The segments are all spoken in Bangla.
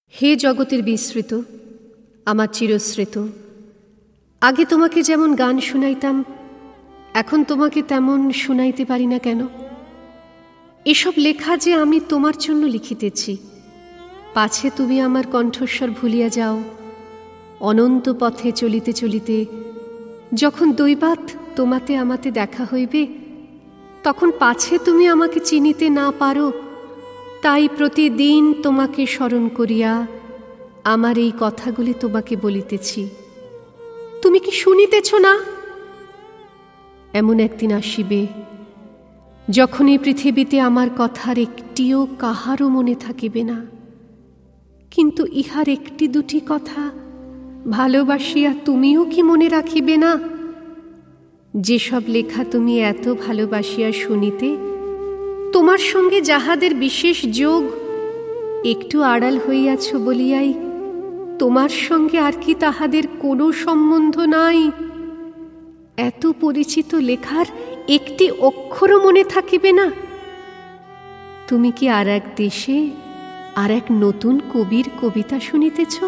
হে জগতের বিস্মৃত, আমার চিরস্মৃত, আগে তোমাকে যেমন গান শুনাইতাম, এখন তোমাকে তেমন শুনাইতে পারি না কেন? এসব লেখা যে আমি তোমার জন্য লিখিতেছি, পাছে তুমি আমার কণ্ঠস্বর ভুলিয়া যাও। অনন্ত পথে চলিতে চলিতে যখন দৈবাৎ তোমাতে আমাতে দেখা হইবে, তখন পাছে তুমি আমাকে চিনিতে না পারো, তাই প্রতিদিন তোমাকে স্মরণ করিয়া আমার এই কথাগুলি তোমাকে বলিতেছি। তুমি কি শুনিতেছ না? এমন একদিন আসিবে যখন এই পৃথিবীতে আমার কথার একটিও কাহারও মনে থাকিবে না, কিন্তু ইহার একটি দুটি কথা ভালোবাসিয়া তুমিও কি মনে রাখিবে না? যেসব লেখা তুমি এত ভালোবাসিয়া শুনিতে, তোমার সঙ্গে যাহাদের বিশেষ যোগ, একটু আড়াল হইয়াছ বলিয়াই তোমার সঙ্গে আর কি তাহাদের কোনো সম্বন্ধ নাই? এত পরিচিত লেখার একটি অক্ষরও মনে থাকিবে না? তুমি কি আর এক দেশে আর এক নতুন কবির কবিতা শুনিতেছ?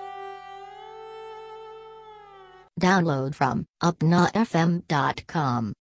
Download from upnafm.com.